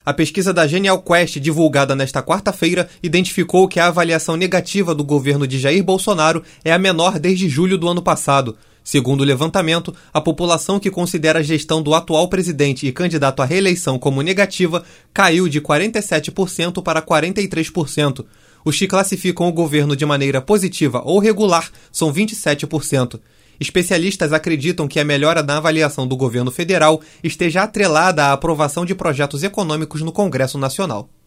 A pesquisa da Genial Quest, divulgada nesta quarta-feira, identificou que a avaliação negativa do governo de Jair Bolsonaro é a menor desde julho do ano passado. Segundo o levantamento, a população que considera a gestão do atual presidente e candidato à reeleição como negativa caiu de 47% para 43%. Os que classificam o governo de maneira positiva ou regular são 27%. Especialistas acreditam que a melhora na avaliação do governo federal esteja atrelada à aprovação de projetos econômicos no Congresso Nacional.